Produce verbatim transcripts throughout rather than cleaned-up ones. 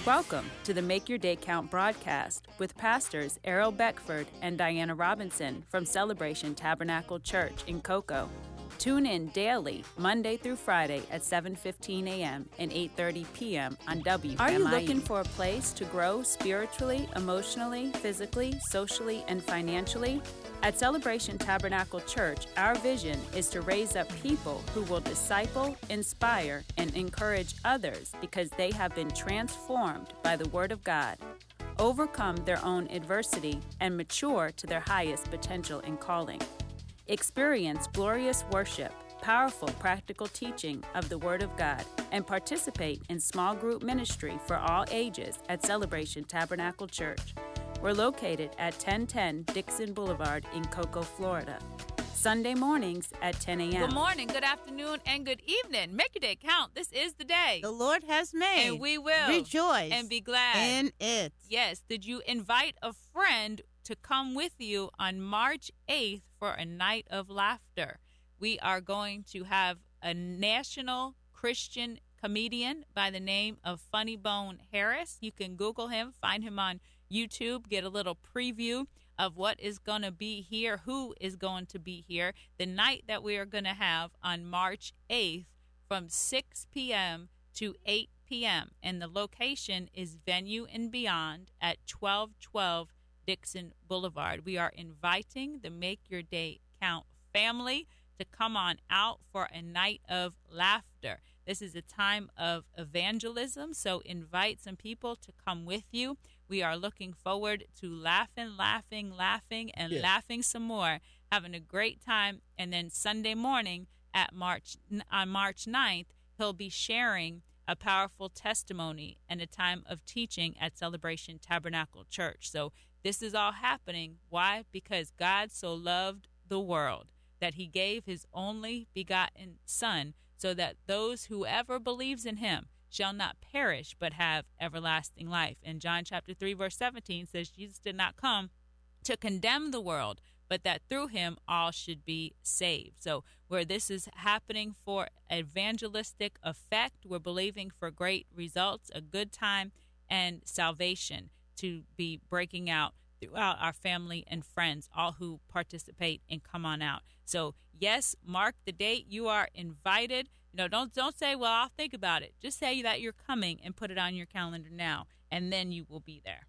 Welcome to the Make Your Day Count broadcast with pastors Errol Beckford and Diana Robinson from Celebration Tabernacle Church in Cocoa. Tune in daily, Monday through Friday at seven fifteen a.m. and eight thirty p.m. on W M I E. Are you looking for a place to grow spiritually, emotionally, physically, socially, and financially? At Celebration Tabernacle Church, our vision is to raise up people who will disciple, inspire, and encourage others because they have been transformed by the Word of God, overcome their own adversity, and mature to their highest potential and calling. Experience glorious worship, powerful practical teaching of the Word of God, and participate in small group ministry for all ages at Celebration Tabernacle Church. We're located at ten ten Dixon Boulevard in Cocoa, Florida. Sunday mornings at ten a.m. Good morning, good afternoon, and good evening. Make your day count. This is the day the Lord has made. And we will rejoice and be glad in it. Yes. Did you invite a friend to come with you on March eighth for a night of laughter? We are going to have a national Christian comedian by the name of Funny Bone Harris. You can Google him, find him on YouTube, get a little preview of what is going to be here, who is going to be here, the night that we are going to have on March eighth from six p.m. to eight p.m. And the location is Venue and Beyond at twelve twelve Dixon Boulevard. We are inviting the Make Your Day Count family to come on out for a night of laughter. This is a time of evangelism, so invite some people to come with you. We are looking forward to laughing, laughing, laughing, and yes. laughing some more, having a great time. And then Sunday morning at March on March ninth, he'll be sharing a powerful testimony and a time of teaching at Celebration Tabernacle Church. So this is all happening. Why? Because God so loved the world that he gave his only begotten Son, so that those whoever believes in him shall not perish but have everlasting life. And John chapter three, verse seventeen says Jesus did not come to condemn the world, but that through him all should be saved. So where this is happening for evangelistic effect, we're believing for great results, a good time, and salvation to be breaking out throughout our family and friends, all who participate and come on out. So yes, mark the date. You are invited. You know, don't don't say, well, I'll think about it. Just say that you're coming and put it on your calendar now, and then you will be there.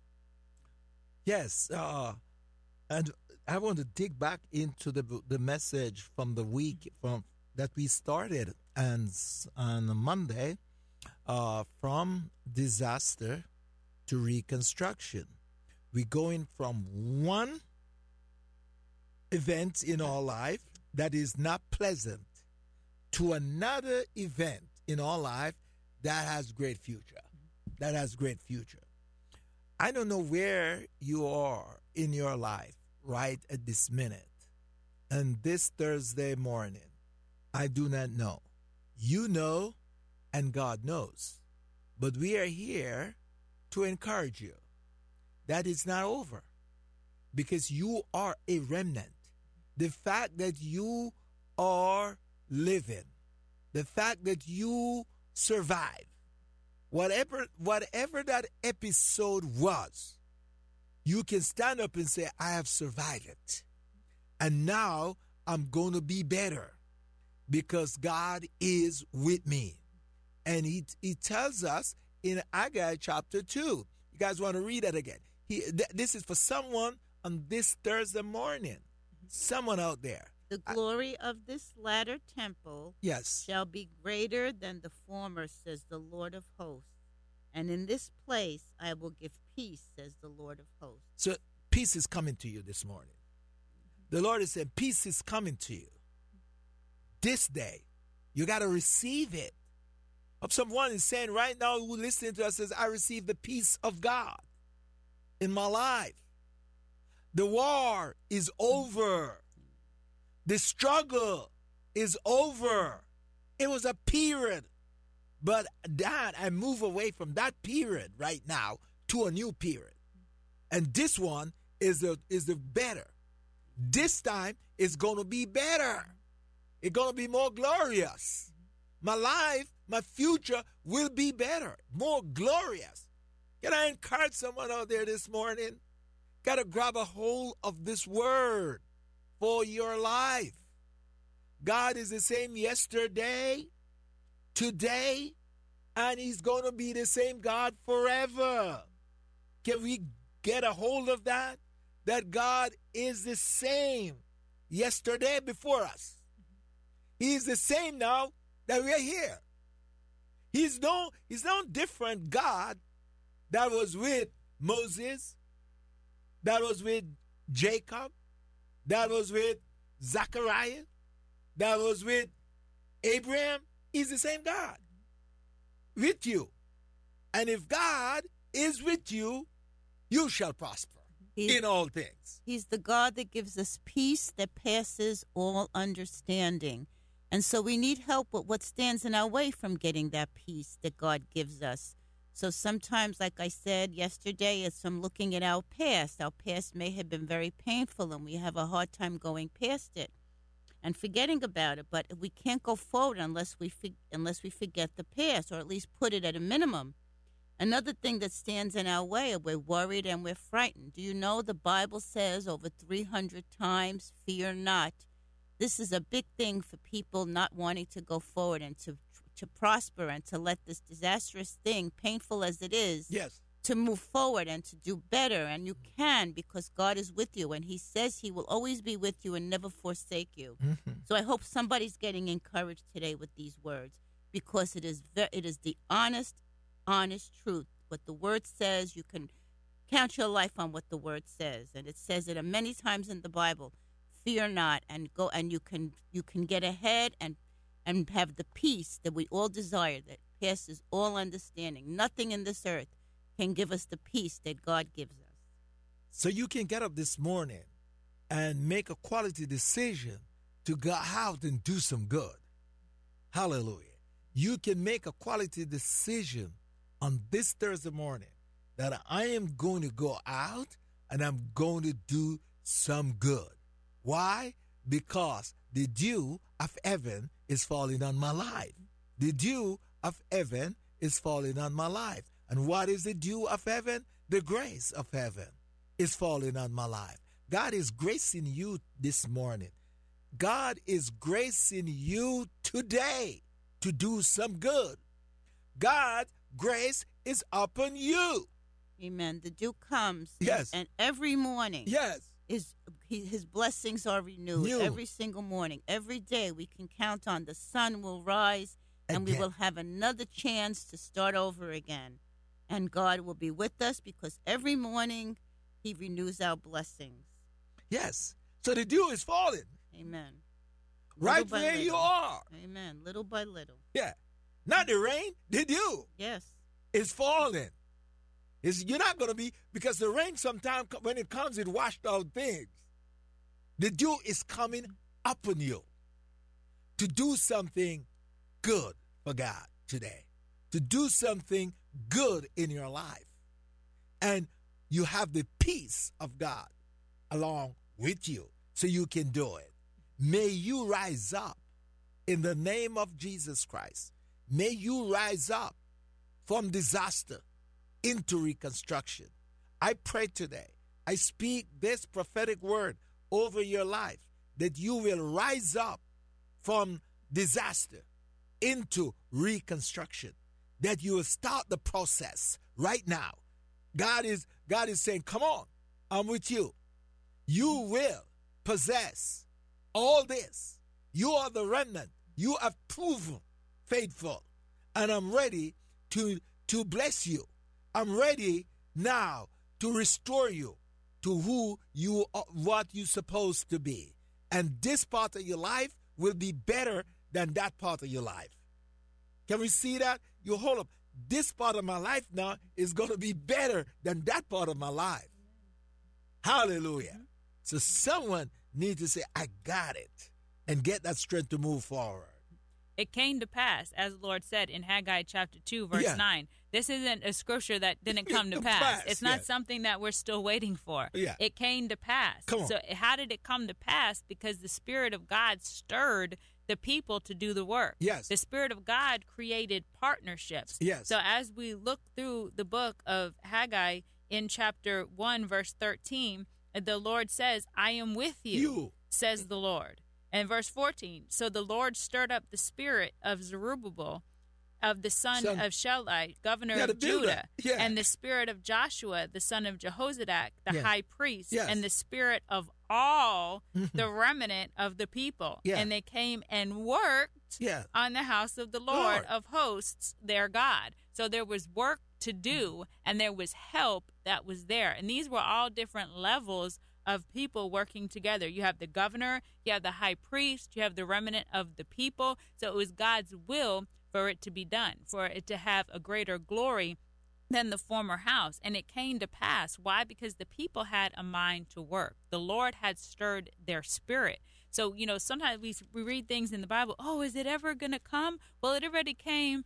Yes, uh, and I want to dig back into the the message from the week from that we started and on Monday, uh, from disaster to reconstruction. We're going from one event in our life that is not pleasant to another event in our life that has great future. That has great future. I don't know where you are in your life right at this minute. And this Thursday morning, I do not know. You know, and God knows. But we are here to encourage you that it's not over, because you are a remnant. The fact that you are living, the fact that you survive, whatever whatever that episode was, you can stand up and say, I have survived it. And now I'm going to be better because God is with me. And he, he tells us in Haggai chapter two. You guys want to read that again? He, th- this is for someone on this Thursday morning. Someone out there. The glory I, of this latter temple yes. shall be greater than the former, says the Lord of hosts. And in this place I will give peace, says the Lord of hosts. So peace is coming to you this morning. The Lord is saying peace is coming to you. This day, you got to receive it. Someone is saying right now who listening to us says, I receive the peace of God in my life. The war is over. The struggle is over. It was a period. But Dad, I move away from that period right now to a new period. And this one is the is the better. This time it's going to be better. It's going to be more glorious. My life, my future will be better, more glorious. Can I encourage someone out there this morning? Got to grab a hold of this word for your life. God is the same yesterday, today, and he's going to be the same God forever. Can we get a hold of that? That God is the same yesterday before us. He's the same now that we're here. He's no, he's no different God that was with Moses, that was with Jacob, that was with Zechariah, that was with Abraham. He's the same God with you. And if God is with you, you shall prosper he's, in all things. He's the God that gives us peace that passes all understanding. And so we need help with what stands in our way from getting that peace that God gives us. So sometimes, like I said yesterday, it's from looking at our past. Our past may have been very painful, and we have a hard time going past it and forgetting about it. But we can't go forward unless we unless we forget the past, or at least put it at a minimum. Another thing that stands in our way, we're worried and we're frightened. Do you know the Bible says over three hundred times, fear not? This is a big thing for people not wanting to go forward and to to prosper and to let this disastrous thing, painful as it is, yes, to move forward and to do better. And you can, because God is with you, and he says he will always be with you and never forsake you. Mm-hmm. So I hope somebody's getting encouraged today with these words, because it is ve- it is the honest, honest truth. What the word says, you can count your life on what the word says. And it says it many times in the Bible. Fear not, and go, and you can you can get ahead and and have the peace that we all desire that passes all understanding. Nothing in this earth can give us the peace that God gives us. So you can get up this morning and make a quality decision to go out and do some good. Hallelujah. You can make a quality decision on this Thursday morning that I am going to go out and I'm going to do some good. Why? Because the dew of heaven is falling on my life. The dew of heaven is falling on my life. And what is the dew of heaven? The grace of heaven is falling on my life. God is gracing you this morning. God is gracing you today to do some good. God's grace is upon you. Amen. The dew comes. Yes. And every morning. Yes. His, he, his blessings are renewed New. Every single morning. Every day we can count on the sun will rise and Again. we will have another chance to start over again. And God will be with us because every morning he renews our blessings. Yes. So the dew is falling. Amen. Right Little by where you little. are. Amen. Little by little. Yeah. Not the rain, the dew Yes. is falling. It's, you're not going to be, because the rain sometimes, when it comes, it washed out things. The dew is coming upon you to do something good for God today, to do something good in your life. And you have the peace of God along with you so you can do it. May you rise up in the name of Jesus Christ. May you rise up from disaster into reconstruction. I pray today, I speak this prophetic word over your life, that you will rise up from disaster into reconstruction, that you will start the process right now. God is, God is saying, come on, I'm with you. You will possess all this. You are the remnant. You have proven faithful, and I'm ready to, to bless you. I'm ready now to restore you to who you are, what you're supposed to be. And this part of your life will be better than that part of your life. Can we see that? You hold up. This part of my life now is going to be better than that part of my life. Hallelujah. Mm-hmm. So someone needs to say, I got it, and get that strength to move forward. It came to pass, as the Lord said in Haggai chapter two, verse yeah. nine. This isn't a scripture that didn't come to pass. pass. It's not yeah. something that we're still waiting for. Yeah. It came to pass. Come on. So how did it come to pass? Because the Spirit of God stirred the people to do the work. Yes. The Spirit of God created partnerships. Yes. So as we look through the book of Haggai in chapter one, verse thirteen, the Lord says, I am with you, You. says the Lord. And verse fourteen, so the Lord stirred up the spirit of Zerubbabel, of the son, Son. of Shellite, governor Yeah, the of builder. Judah, Yeah. and the spirit of Joshua, the son of Jehozadak, the Yes. high priest, Yes. and the spirit of all the remnant of the people. Yeah. And they came and worked Yeah. on the house of the Lord, Lord. of hosts, their God. So there was work to do, and there was help that was there. And these were all different levels of people working together. You have the governor, you have the high priest, you have the remnant of the people. So it was God's will for it to be done, for it to have a greater glory than the former house. And it came to pass. Why? Because the people had a mind to work. The Lord had stirred their spirit. So, you know, sometimes we, we read things in the Bible, oh, is it ever going to come? Well, it already came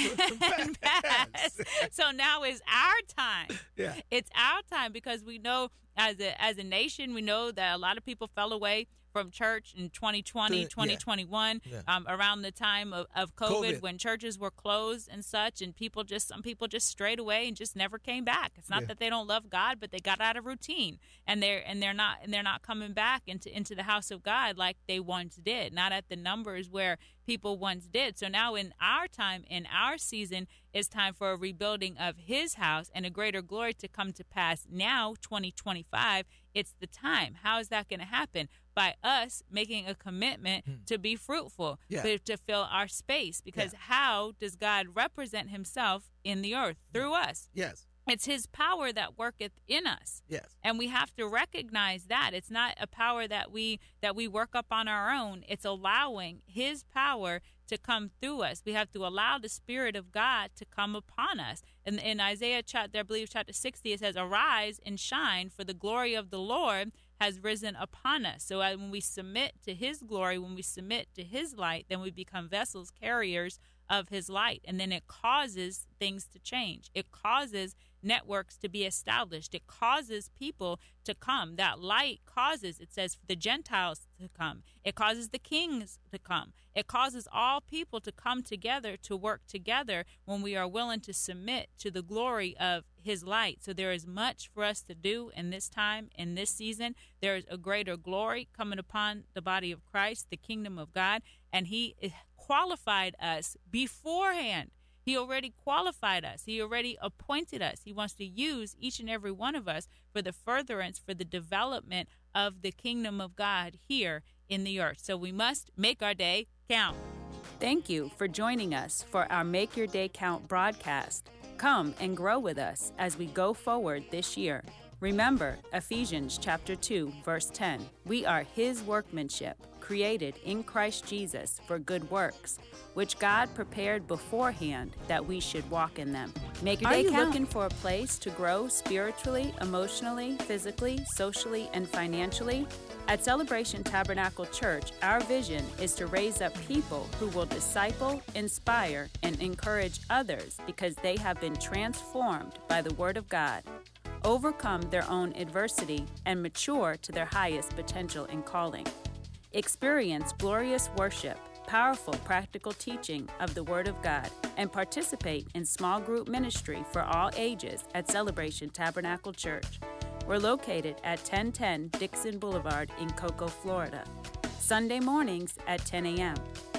and passed. So now is our time. Yeah. It's our time, because we know as a as a nation, we know that a lot of people fell away from church in twenty twenty, Yeah. twenty twenty-one, Yeah. um, around the time of, of COVID, COVID. when churches were closed and such, and people just, some people just strayed away and just never came back. It's not Yeah. that they don't love God, but they got out of routine, and they're and they're not and they're not coming back into into the house of God like they once did, not at the numbers where people once did. So now in our time, in our season, it's time for a rebuilding of his house and a greater glory to come to pass. Now, twenty twenty-five, it's the time. How is that going to happen? By us making a commitment Hmm. to be fruitful, Yeah. but to fill our space. Because Yeah. how does God represent himself in the earth? Through us. Yes. It's his power that worketh in us. Yes. And we have to recognize that it's not a power that we that we work up on our own. It's allowing his power to come through us. We have to allow the Spirit of God to come upon us. And in Isaiah chapter, I believe chapter sixty, it says, "Arise and shine, for the glory of the Lord has risen upon us." So uh, when we submit to his glory, when we submit to his light, then we become vessels, carriers of his light. And then it causes things to change. It causes networks to be established. It causes people to come. That light causes, it says, the Gentiles to come. It causes the kings to come. It causes all people to come together, to work together when we are willing to submit to the glory of his light. So there is much for us to do in this time, in this season. There is a greater glory coming upon the body of Christ, the kingdom of God, and he qualified us beforehand. He already qualified us. He already appointed us. He wants to use each and every one of us for the furtherance, for the development of the kingdom of God here in the earth. So we must make our day count. Thank you for joining us for our Make Your Day Count broadcast. Come and grow with us as we go forward this year. Remember Ephesians chapter two, verse ten. We are his workmanship, created in Christ Jesus for good works, which God prepared beforehand that we should walk in them. Make your Are day you count. looking Looking for a place to grow spiritually, emotionally, physically, socially, and financially? At Celebration Tabernacle Church, our vision is to raise up people who will disciple, inspire, and encourage others because they have been transformed by the Word of God, overcome their own adversity, and mature to their highest potential and calling. Experience glorious worship, powerful practical teaching of the Word of God, and participate in small group ministry for all ages at Celebration Tabernacle Church. We're located at ten ten Dixon Boulevard in Cocoa, Florida. Sunday mornings at ten a.m.